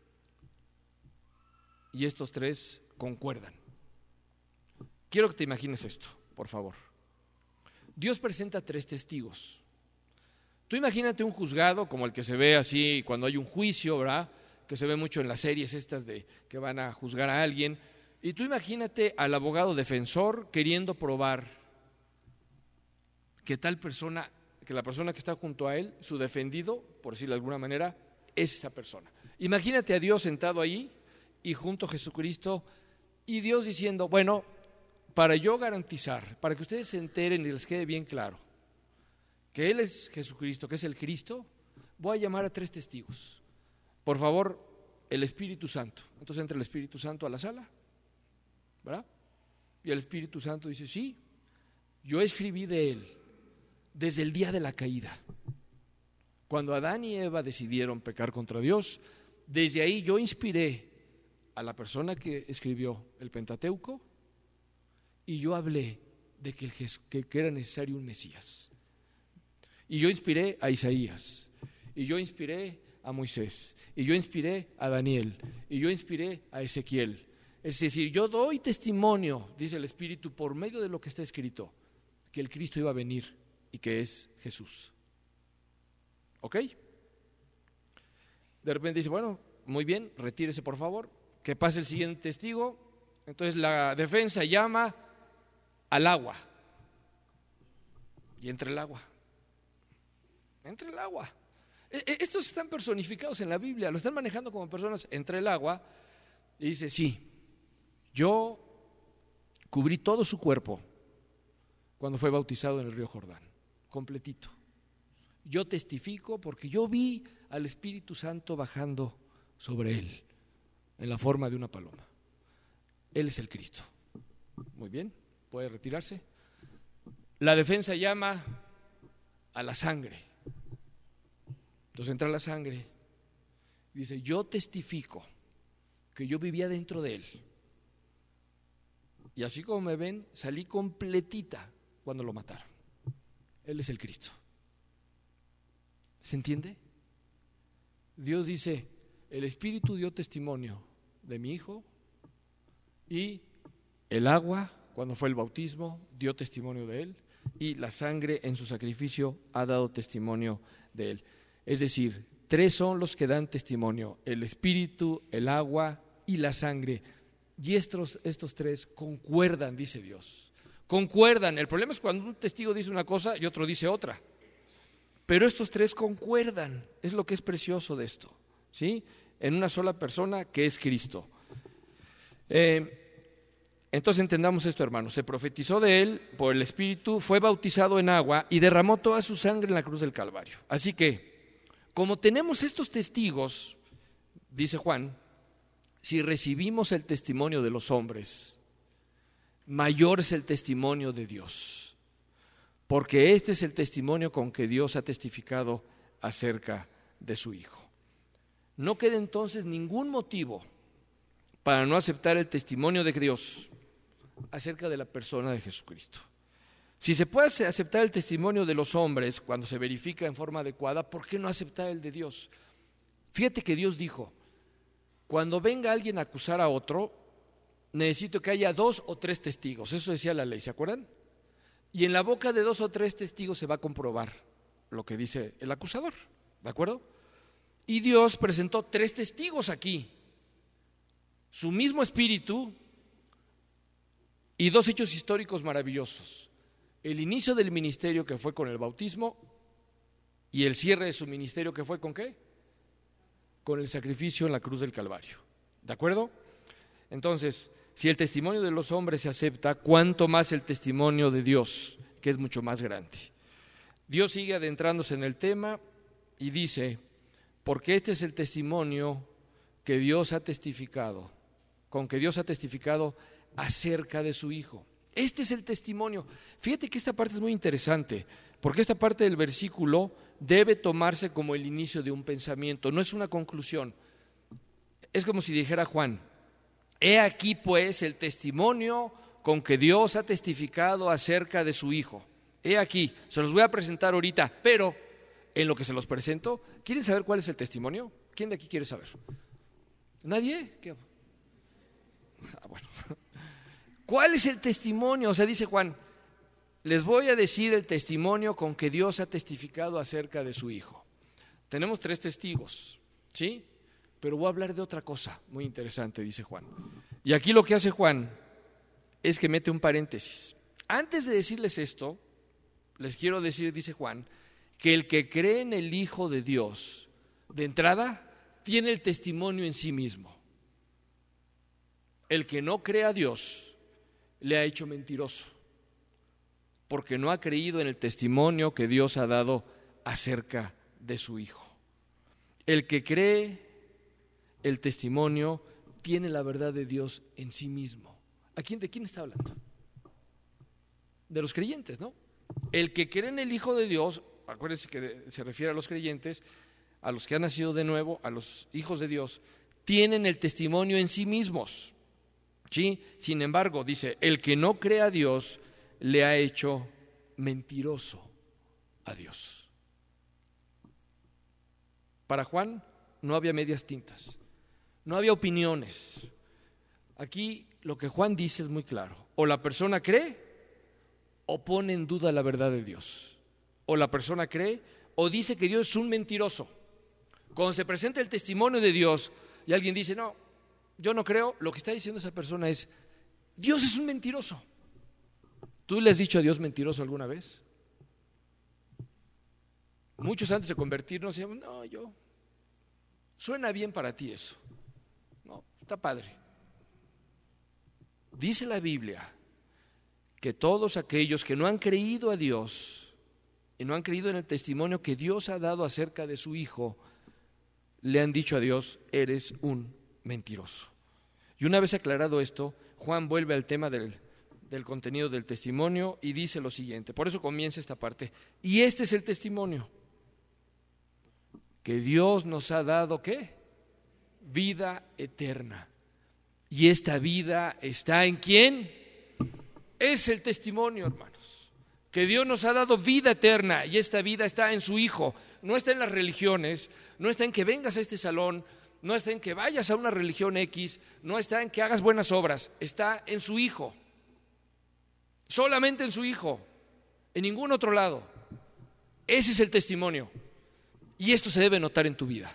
y estos tres concuerdan. Quiero que te imagines esto, por favor. Dios presenta tres testigos. Tú imagínate un juzgado como el que se ve así cuando hay un juicio, ¿verdad? Que se ve mucho en las series estas de que van a juzgar a alguien. Y tú imagínate al abogado defensor queriendo probar que tal persona, que la persona que está junto a él, su defendido, por decirlo de alguna manera, es esa persona. Imagínate a Dios sentado ahí y junto a Jesucristo y Dios diciendo, bueno, para yo garantizar, para que ustedes se enteren y les quede bien claro que Él es Jesucristo, que es el Cristo, voy a llamar a tres testigos. Por favor, el Espíritu Santo. Entonces entra el Espíritu Santo a la sala, ¿verdad? Y el Espíritu Santo dice, sí, yo escribí de Él desde el día de la caída. Cuando Adán y Eva decidieron pecar contra Dios, desde ahí yo inspiré a la persona que escribió el Pentateuco y yo hablé de que era necesario un Mesías. Y yo inspiré a Isaías, y yo inspiré a Moisés, y yo inspiré a Daniel, y yo inspiré a Ezequiel. Es decir, yo doy testimonio, dice el Espíritu, por medio de lo que está escrito, que el Cristo iba a venir y que es Jesús. ¿Ok? De repente dice, bueno, muy bien, retírese por favor, que pase el siguiente testigo. Entonces la defensa llama al agua. Y entra el agua. Entra el agua. Estos están personificados en la Biblia, lo están manejando como personas. Entra el agua y dice, sí, yo cubrí todo su cuerpo cuando fue bautizado en el río Jordán, completito. Yo testifico porque yo vi al Espíritu Santo bajando sobre él en la forma de una paloma. Él es el Cristo. Muy bien, puede retirarse. La defensa llama a la sangre. Entonces entra la sangre y dice, yo testifico que yo vivía dentro de él. Y así como me ven, salí completita cuando lo mataron. Él es el Cristo. ¿Se entiende? Dios dice, el Espíritu dio testimonio de mi Hijo y el agua, cuando fue el bautismo, dio testimonio de él y la sangre en su sacrificio ha dado testimonio de él. Es decir, tres son los que dan testimonio, el Espíritu, el agua y la sangre. Y estos tres concuerdan, dice Dios. Concuerdan. El problema es cuando un testigo dice una cosa y otro dice otra. Pero estos tres concuerdan, es lo que es precioso de esto, ¿sí? En una sola persona que es Cristo. Entonces entendamos esto, hermanos. Se profetizó de él por el Espíritu, fue bautizado en agua y derramó toda su sangre en la cruz del Calvario. Así que, como tenemos estos testigos, dice Juan, si recibimos el testimonio de los hombres, mayor es el testimonio de Dios, porque este es el testimonio con que Dios ha testificado acerca de su Hijo. No queda entonces ningún motivo para no aceptar el testimonio de Dios acerca de la persona de Jesucristo. Si se puede aceptar el testimonio de los hombres cuando se verifica en forma adecuada, ¿por qué no aceptar el de Dios? Fíjate que Dios dijo, cuando venga alguien a acusar a otro, necesito que haya 2 o 3 testigos. Eso decía la ley, ¿se acuerdan? Y en la boca de 2 o 3 testigos se va a comprobar lo que dice el acusador, ¿de acuerdo? Y Dios presentó 3 testigos aquí. Su mismo Espíritu y dos hechos históricos maravillosos. El inicio del ministerio, que fue con el bautismo, y el cierre de su ministerio, que fue ¿con qué? Con el sacrificio en la cruz del Calvario. ¿De acuerdo? Entonces, si el testimonio de los hombres se acepta, ¿cuánto más el testimonio de Dios, que es mucho más grande? Dios sigue adentrándose en el tema y dice, porque este es el testimonio que Dios ha testificado, con que Dios ha testificado acerca de su Hijo. Este es el testimonio. Fíjate que esta parte es muy interesante, porque esta parte del versículo debe tomarse como el inicio de un pensamiento, no es una conclusión. Es como si dijera Juan, he aquí pues el testimonio con que Dios ha testificado acerca de su Hijo. He aquí, se los voy a presentar ahorita, pero en lo que se los presento, ¿quieren saber cuál es el testimonio? ¿Quién de aquí quiere saber? ¿Nadie? ¿Qué? Bueno. ¿Cuál es el testimonio? O sea, dice Juan, les voy a decir el testimonio con que Dios ha testificado acerca de su Hijo. Tenemos 3 testigos, ¿sí? Pero voy a hablar de otra cosa muy interesante, dice Juan. Y aquí lo que hace Juan es que mete un paréntesis. Antes de decirles esto, les quiero decir, dice Juan, que el que cree en el Hijo de Dios, de entrada, tiene el testimonio en sí mismo. El que no cree a Dios le ha hecho mentiroso, porque no ha creído en el testimonio que Dios ha dado acerca de su Hijo. El que cree el testimonio tiene la verdad de Dios en sí mismo. ¿De quién está hablando? De los creyentes, ¿no? El que cree en el Hijo de Dios, acuérdense que se refiere a los creyentes, a los que han nacido de nuevo, a los hijos de Dios, tienen el testimonio en sí mismos, ¿sí? Sin embargo, dice, el que no cree a Dios le ha hecho mentiroso a Dios. Para Juan no había medias tintas, no había opiniones. Aquí lo que Juan dice es muy claro, o la persona cree o pone en duda la verdad de Dios, o la persona cree o dice que Dios es un mentiroso. Cuando se presenta el testimonio de Dios y alguien dice, no, yo no creo, lo que está diciendo esa persona es, Dios es un mentiroso. ¿Tú le has dicho a Dios mentiroso alguna vez? Muchos antes de convertirnos decían, no, suena bien para ti eso. No, está padre. Dice la Biblia que todos aquellos que no han creído a Dios y no han creído en el testimonio que Dios ha dado acerca de su Hijo, le han dicho a Dios, eres un mentiroso. Y una vez aclarado esto, Juan vuelve al tema del contenido del testimonio y dice lo siguiente, por eso comienza esta parte, y este es el testimonio, que Dios nos ha dado, ¿qué? Vida eterna. Y esta vida está ¿en quién? Es el testimonio, hermanos, que Dios nos ha dado vida eterna y esta vida está en su Hijo. No está en las religiones, no está en que vengas a este salón, no está en que vayas a una religión X, no está en que hagas buenas obras, está en su Hijo, solamente en su Hijo, en ningún otro lado. Ese es el testimonio y esto se debe notar en tu vida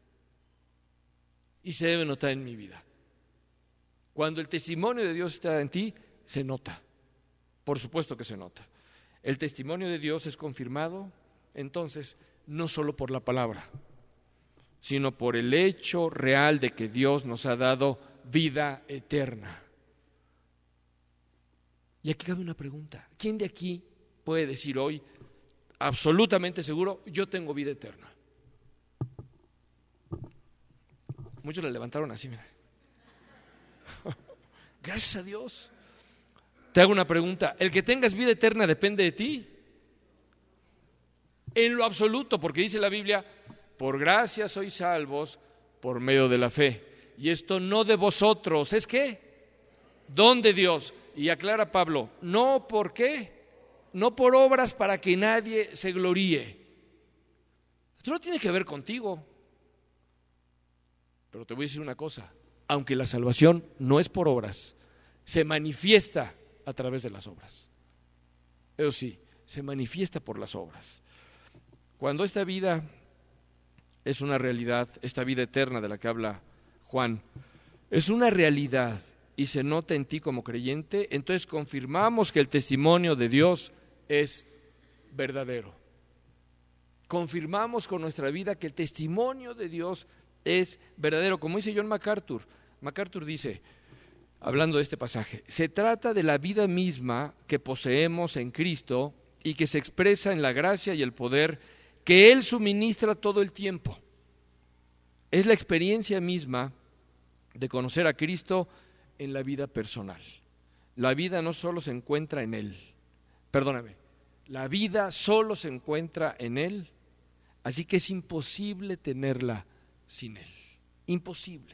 y se debe notar en mi vida. Cuando el testimonio de Dios está en ti, se nota, por supuesto que se nota. El testimonio de Dios es confirmado, entonces, no solo por la palabra, sino por el hecho real de que Dios nos ha dado vida eterna. Y aquí cabe una pregunta, ¿quién de aquí puede decir hoy, absolutamente seguro, yo tengo vida eterna? Muchos la levantaron así, mira. Gracias a Dios. Te hago una pregunta, ¿el que tengas vida eterna depende de ti? En lo absoluto, porque dice la Biblia, por gracia sois salvos por medio de la fe. Y esto no de vosotros, ¿es qué? Don de Dios. Y aclara Pablo, no por qué, no por obras para que nadie se gloríe. Esto no tiene que ver contigo. Pero te voy a decir una cosa, aunque la salvación no es por obras, se manifiesta a través de las obras. Eso sí, se manifiesta por las obras. Cuando esta vida es una realidad, esta vida eterna de la que habla Juan, es una realidad y se nota en ti como creyente, entonces confirmamos que el testimonio de Dios es verdadero. Confirmamos con nuestra vida que el testimonio de Dios es verdadero. Como dice John MacArthur, MacArthur dice, hablando de este pasaje, se trata de la vida misma que poseemos en Cristo y que se expresa en la gracia y el poder que Él suministra todo el tiempo. Es la experiencia misma de conocer a Cristo en la vida personal. La vida no solo se encuentra en Él, la vida solo se encuentra en Él, así que es imposible tenerla sin Él. Imposible.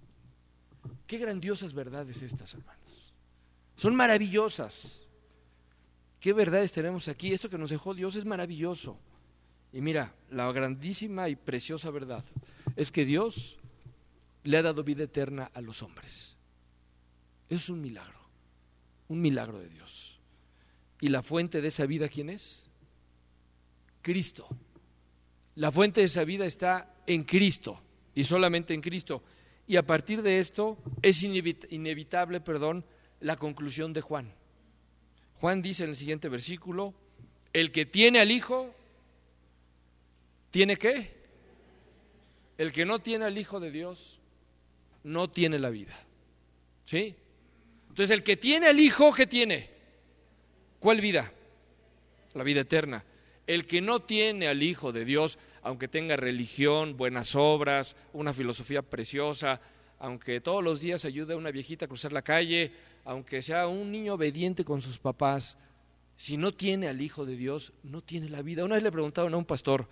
Qué grandiosas verdades estas, hermanos. Son maravillosas. Qué verdades tenemos aquí. Esto que nos dejó Dios es maravilloso. Y mira, la grandísima y preciosa verdad es que Dios le ha dado vida eterna a los hombres. Es un milagro de Dios. ¿Y la fuente de esa vida quién es? Cristo. La fuente de esa vida está en Cristo y solamente en Cristo. Y a partir de esto es inevitable, la conclusión de Juan. Juan dice en el siguiente versículo, el que tiene al Hijo, ¿tiene qué? El que no tiene al Hijo de Dios, no tiene la vida. ¿Sí? Entonces el que tiene al Hijo, ¿qué tiene? ¿Cuál vida? La vida eterna. El que no tiene al Hijo de Dios, aunque tenga religión, buenas obras, una filosofía preciosa, aunque todos los días ayude a una viejita a cruzar la calle, aunque sea un niño obediente con sus papás, si no tiene al Hijo de Dios, no tiene la vida. Una vez le preguntaron a un pastor,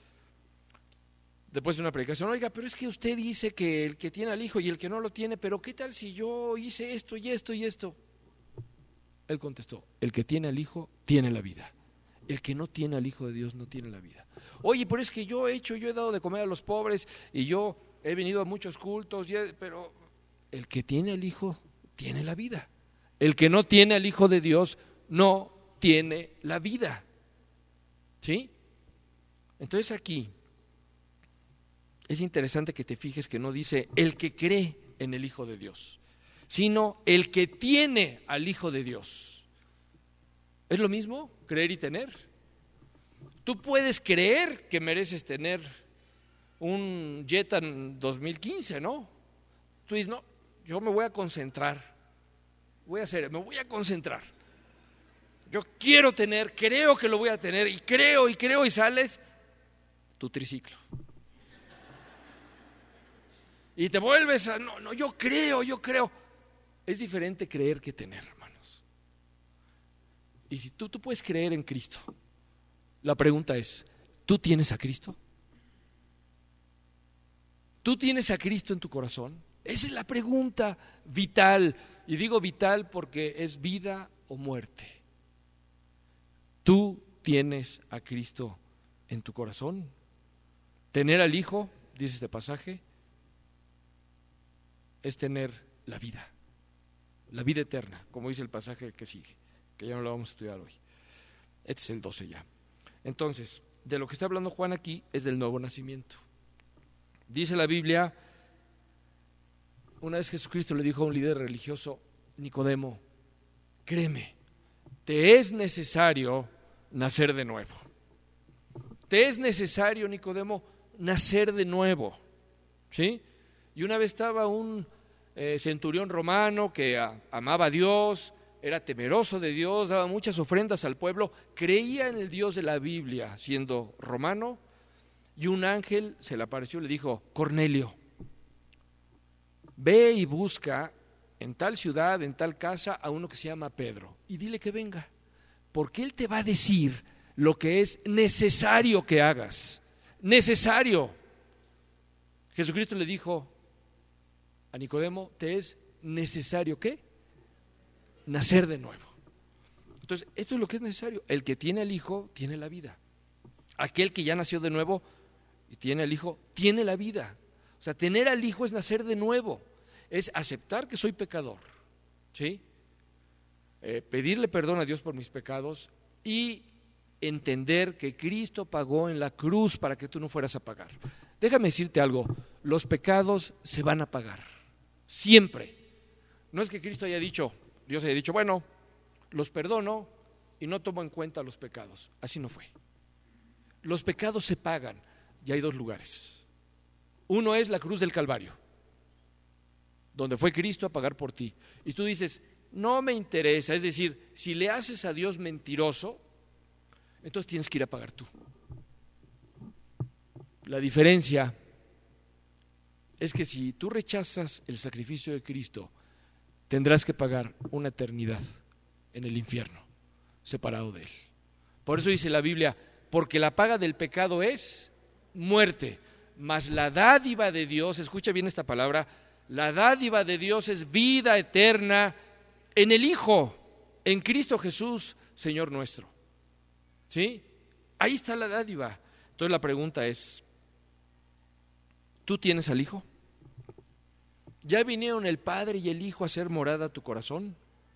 después de una predicación, oiga, pero es que usted dice que el que tiene al Hijo y el que no lo tiene, pero ¿qué tal si yo hice esto y esto y esto? Él contestó, el que tiene al Hijo tiene la vida. El que no tiene al Hijo de Dios no tiene la vida. Oye, pero es que yo he dado de comer a los pobres y yo he venido a muchos cultos, pero el que tiene al Hijo tiene la vida. El que no tiene al Hijo de Dios no tiene la vida. ¿Sí? Entonces aquí es interesante que te fijes que no dice el que cree en el Hijo de Dios, sino el que tiene al Hijo de Dios. ¿Es lo mismo creer y tener? Tú puedes creer que mereces tener un Jetta 2015, ¿no? Tú dices, no, yo me voy a concentrar, me voy a concentrar. Yo quiero tener, creo que lo voy a tener, y creo, y sales tu triciclo. Y te vuelves a, no, yo creo. Es diferente creer que tener, hermanos. Y si tú puedes creer en Cristo, la pregunta es, ¿tú tienes a Cristo? ¿Tú tienes a Cristo en tu corazón? Esa es la pregunta vital. Y digo vital porque es vida o muerte. ¿Tú tienes a Cristo en tu corazón? Tener al Hijo, dice este pasaje, es tener la vida eterna, como dice el pasaje que sigue, que ya no lo vamos a estudiar hoy. Este es el 12 ya. Entonces, de lo que está hablando Juan aquí es del nuevo nacimiento. Dice la Biblia, una vez Jesucristo le dijo a un líder religioso, Nicodemo, créeme, te es necesario nacer de nuevo. Te es necesario, Nicodemo, nacer de nuevo. ¿Sí? Y una vez estaba un centurión romano que amaba a Dios, era temeroso de Dios, daba muchas ofrendas al pueblo, creía en el Dios de la Biblia, siendo romano, y un ángel se le apareció y le dijo, Cornelio, ve y busca en tal ciudad, en tal casa, a uno que se llama Pedro, y dile que venga, porque él te va a decir lo que es necesario que hagas, necesario. Jesucristo le dijo a Nicodemo, te es necesario, ¿qué? Nacer de nuevo. Entonces, esto es lo que es necesario. El que tiene al Hijo, tiene la vida. Aquel que ya nació de nuevo y tiene al Hijo, tiene la vida. O sea, tener al Hijo es nacer de nuevo, es aceptar que soy pecador, ¿sí? Pedirle perdón a Dios por mis pecados y entender que Cristo pagó en la cruz para que tú no fueras a pagar. Déjame decirte algo, los pecados se van a pagar, siempre. No es que Cristo haya dicho, Dios haya dicho, bueno, los perdono y no tomo en cuenta los pecados. Así no fue. Los pecados se pagan y hay dos lugares. Uno es la cruz del Calvario, donde fue Cristo a pagar por ti. Y tú dices, no me interesa, es decir, si le haces a Dios mentiroso, entonces tienes que ir a pagar tú. La diferencia es que si tú rechazas el sacrificio de Cristo, tendrás que pagar una eternidad en el infierno, separado de Él. Por eso dice la Biblia, porque la paga del pecado es muerte, mas la dádiva de Dios, escucha bien esta palabra, la dádiva de Dios es vida eterna en el Hijo, en Cristo Jesús, Señor nuestro. ¿Sí? Ahí está la dádiva. Entonces la pregunta es, ¿tú tienes al Hijo? ¿Ya vinieron el Padre y el Hijo a hacer morada a tu corazón?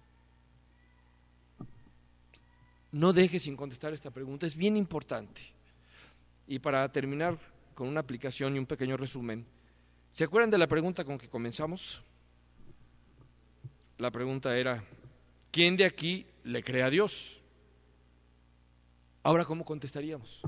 No dejes sin contestar esta pregunta, es bien importante. Y para terminar con una aplicación y un pequeño resumen, ¿se acuerdan de la pregunta con que comenzamos? La pregunta era, ¿quién de aquí le cree a Dios? Ahora, ¿cómo contestaríamos?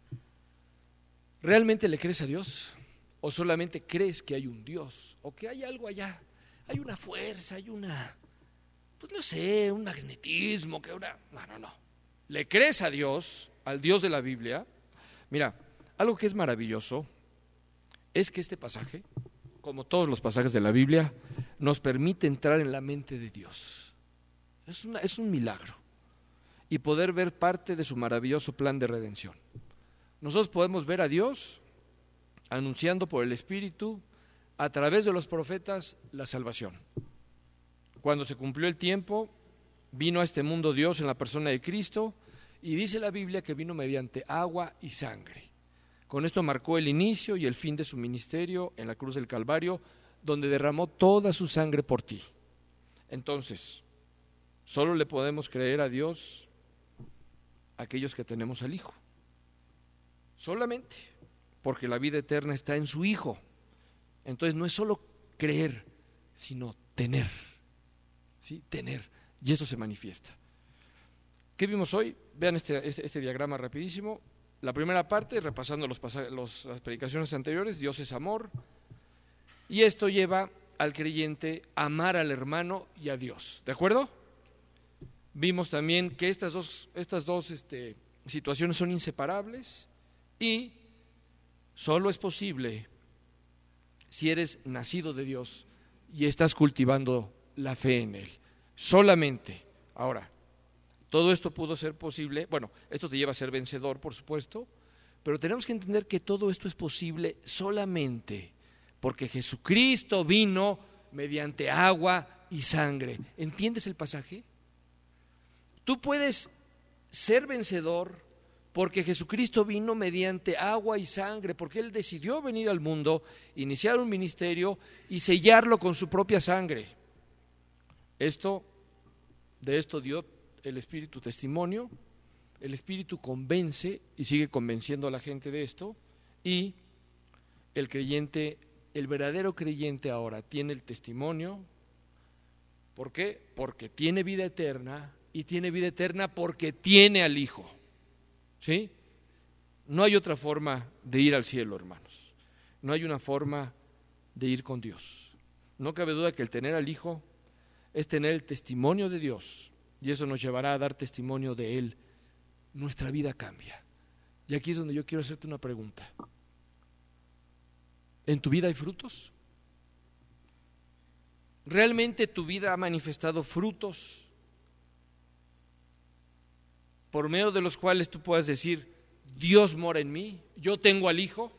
¿Realmente le crees a Dios? ¿O solamente crees que hay un Dios? ¿O que hay algo allá? Hay una fuerza, hay una, pues no sé, un magnetismo, que una... No. ¿Le crees a Dios, al Dios de la Biblia? Mira, algo que es maravilloso es que este pasaje, como todos los pasajes de la Biblia, nos permite entrar en la mente de Dios. Es un milagro. Y poder ver parte de su maravilloso plan de redención. Nosotros podemos ver a Dios anunciando por el Espíritu, a través de los profetas, la salvación. Cuando se cumplió el tiempo, vino a este mundo Dios en la persona de Cristo, y dice la Biblia que vino mediante agua y sangre. Con esto marcó el inicio y el fin de su ministerio en la cruz del Calvario, donde derramó toda su sangre por ti. Entonces, solo le podemos creer a Dios aquellos que tenemos al Hijo. Solamente, porque la vida eterna está en su Hijo. Entonces no es solo creer, sino tener. ¿Sí? Tener. Y eso se manifiesta. ¿Qué vimos hoy? Vean este diagrama rapidísimo. La primera parte, repasando las predicaciones anteriores, Dios es amor. Y esto lleva al creyente a amar al hermano y a Dios. ¿De acuerdo? Vimos también que estas dos situaciones son inseparables y solo es posible si eres nacido de Dios y estás cultivando la fe en Él. Solamente. Ahora, todo esto pudo ser posible, bueno, esto te lleva a ser vencedor, por supuesto, pero tenemos que entender que todo esto es posible solamente porque Jesucristo vino mediante agua y sangre. ¿Entiendes el pasaje? Tú puedes ser vencedor porque Jesucristo vino mediante agua y sangre, porque Él decidió venir al mundo, iniciar un ministerio y sellarlo con su propia sangre. De esto dio el Espíritu testimonio, el Espíritu convence y sigue convenciendo a la gente de esto, y el creyente, el verdadero creyente ahora tiene el testimonio. ¿Por qué? Porque tiene vida eterna, y tiene vida eterna porque tiene al Hijo. ¿Sí? No hay otra forma de ir al cielo, hermanos. No hay una forma de ir con Dios. No cabe duda que el tener al Hijo es tener el testimonio de Dios, y eso nos llevará a dar testimonio de Él. Nuestra vida cambia. Y aquí es donde yo quiero hacerte una pregunta. ¿En tu vida hay frutos? ¿Realmente tu vida ha manifestado frutos por medio de los cuales tú puedas decir, Dios mora en mí, yo tengo al Hijo?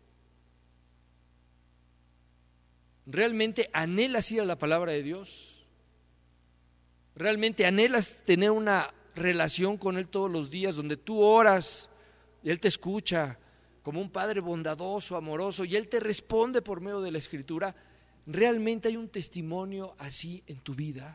¿Realmente anhelas ir a la palabra de Dios? ¿Realmente anhelas tener una relación con Él todos los días, donde tú oras y Él te escucha como un Padre bondadoso, amoroso, y Él te responde por medio de la Escritura? ¿Realmente hay un testimonio así en tu vida?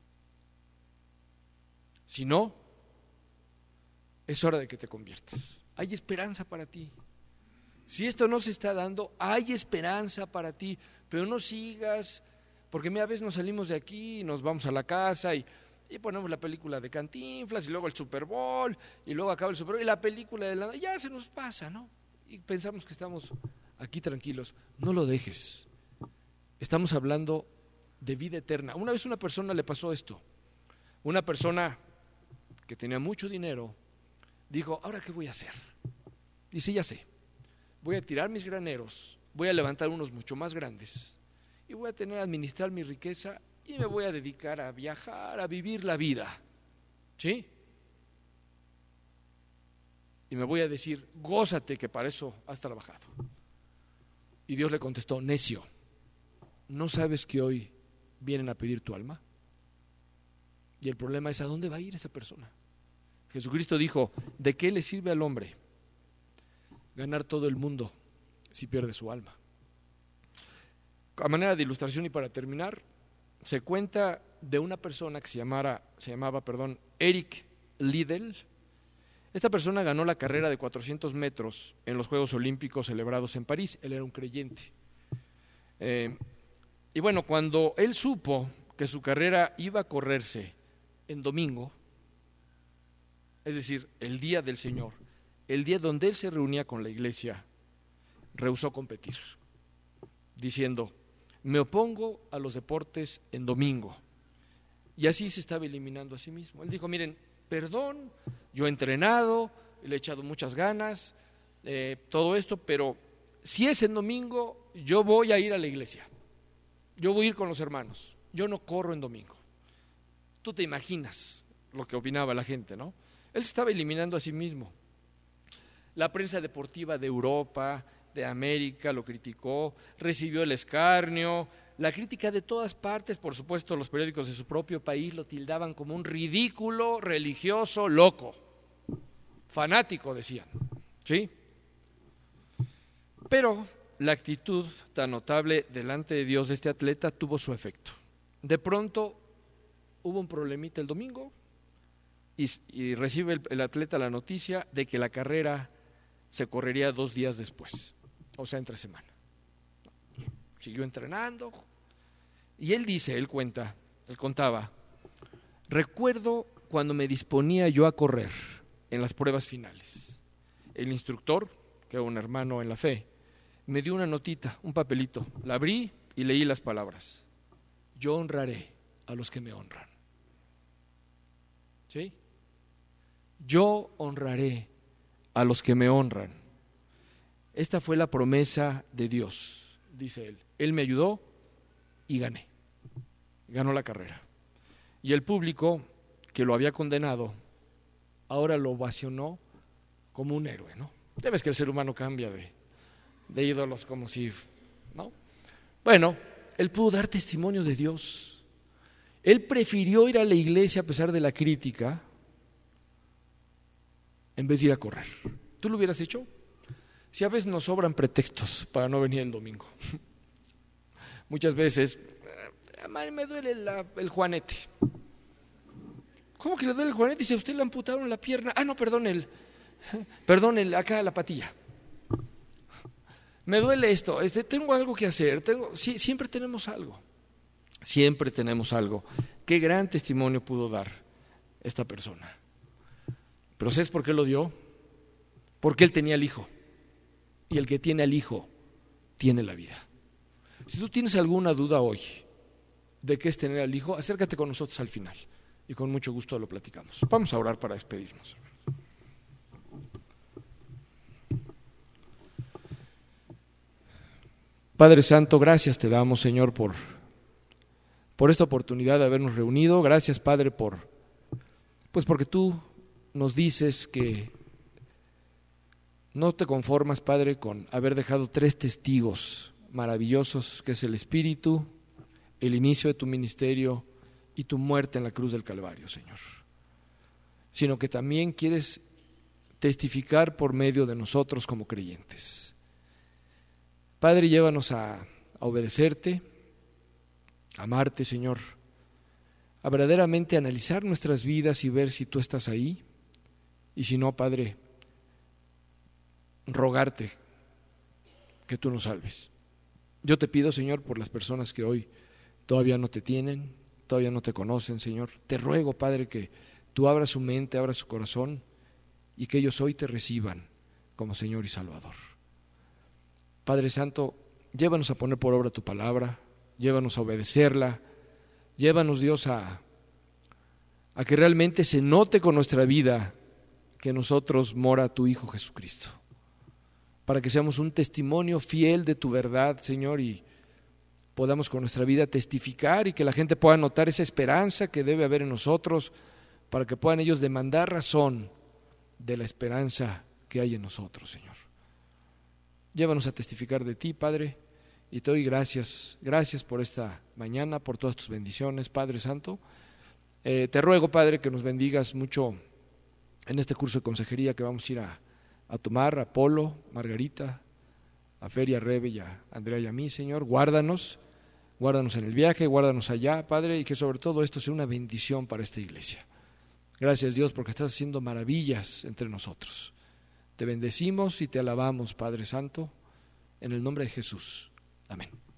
Si no, es hora de que te conviertas. Hay esperanza para ti. Si esto no se está dando, hay esperanza para ti, pero no sigas Porque a veces nos salimos de aquí y nos vamos a la casa y ponemos la película de Cantinflas y luego el Super Bowl y luego acaba el Super Bowl y la película de la... Ya se nos pasa, ¿no? Y pensamos que estamos aquí tranquilos. No lo dejes. Estamos hablando de vida eterna. Una vez una persona le pasó esto. Una persona que tenía mucho dinero dijo, ¿ahora qué voy a hacer? Dice, ya sé, voy a tirar mis graneros, voy a levantar unos mucho más grandes y voy a tener a administrar mi riqueza y me voy a dedicar a viajar, a vivir la vida. ¿Sí? Y me voy a decir, gózate que para eso has trabajado. Y Dios le contestó, necio, ¿no sabes que hoy vienen a pedir tu alma? Y el problema es, ¿a dónde va a ir esa persona? Jesucristo dijo, ¿de qué le sirve al hombre ganar todo el mundo si pierde su alma? A manera de ilustración y para terminar, se cuenta de una persona que se llamaba Eric Liddell. Esta persona ganó la carrera de 400 metros en los Juegos Olímpicos celebrados en París. Él era un creyente. Y bueno, cuando él supo que su carrera iba a correrse en domingo, es decir, el día del Señor, el día donde él se reunía con la iglesia, rehusó competir, diciendo, me opongo a los deportes en domingo. Y así se estaba eliminando a sí mismo. Él dijo, miren, perdón, yo he entrenado, le he echado muchas ganas, todo esto, pero si es en domingo, yo voy a ir a la iglesia, yo voy a ir con los hermanos, yo no corro en domingo. Tú te imaginas lo que opinaba la gente, ¿no? Él se estaba eliminando a sí mismo. La prensa deportiva de Europa, de América lo criticó, recibió el escarnio, la crítica de todas partes, por supuesto los periódicos de su propio país lo tildaban como un ridículo religioso loco, fanático decían, ¿sí? Pero la actitud tan notable delante de Dios de este atleta tuvo su efecto. De pronto hubo un problemita el domingo y recibe el atleta la noticia de que la carrera se correría 2 días después, o sea, entre semana. Siguió entrenando y él contaba, recuerdo cuando me disponía yo a correr en las pruebas finales. El instructor, que era un hermano en la fe, me dio una notita, un papelito, la abrí y leí las palabras, yo honraré a los que me honran. ¿Sí? Yo honraré a los que me honran. Esta fue la promesa de Dios, dice él. Él me ayudó y gané. Ganó la carrera. Y el público que lo había condenado, ahora lo ovacionó como un héroe, ¿no? Ya ves que el ser humano cambia de ídolos como si, ¿no? Bueno, él pudo dar testimonio de Dios. Él prefirió ir a la iglesia a pesar de la crítica en vez de ir a correr. ¿Tú lo hubieras hecho? Si a veces nos sobran pretextos para no venir el domingo. Muchas veces, me duele el juanete. ¿Cómo que le duele el juanete? Si a usted le amputaron la pierna. No, perdón, acá la patilla. Me duele esto, tengo algo que hacer. Siempre tenemos algo. Siempre tenemos algo. Qué gran testimonio pudo dar esta persona. Pero ¿sabes por qué lo dio? Porque él tenía al Hijo. Y el que tiene al Hijo tiene la vida. Si tú tienes alguna duda hoy de qué es tener al Hijo, acércate con nosotros al final y con mucho gusto lo platicamos. Vamos a orar para despedirnos. Padre Santo, gracias te damos, Señor, por esta oportunidad de habernos reunido. Gracias, Padre, porque tú nos dices que no te conformas, Padre, con haber dejado 3 testigos maravillosos, que es el Espíritu, el inicio de tu ministerio y tu muerte en la cruz del Calvario, Señor, sino que también quieres testificar por medio de nosotros como creyentes. Padre, llévanos a obedecerte, a amarte, Señor, a verdaderamente analizar nuestras vidas y ver si tú estás ahí, y si no, Padre, rogarte que tú nos salves. Yo te pido, Señor, por las personas que hoy todavía no te tienen, todavía no te conocen, Señor. Te ruego, Padre, que tú abras su mente, abras su corazón y que ellos hoy te reciban como Señor y Salvador. Padre Santo, llévanos a poner por obra tu palabra, llévanos a obedecerla, llévanos, Dios, a que realmente se note con nuestra vida que en nosotros mora tu Hijo Jesucristo, para que seamos un testimonio fiel de tu verdad, Señor, y podamos con nuestra vida testificar y que la gente pueda notar esa esperanza que debe haber en nosotros, para que puedan ellos demandar razón de la esperanza que hay en nosotros, Señor. Llévanos a testificar de ti, Padre, y te doy gracias por esta mañana, por todas tus bendiciones, Padre Santo. Te ruego, Padre, que nos bendigas mucho en este curso de consejería que vamos a ir a tomar, a Polo, Margarita, a Feria, a Rebe y a Andrea y a mí, Señor. Guárdanos en el viaje, guárdanos allá, Padre, y que sobre todo esto sea una bendición para esta iglesia. Gracias, Dios, porque estás haciendo maravillas entre nosotros. Te bendecimos y te alabamos, Padre Santo, en el nombre de Jesús. Amén.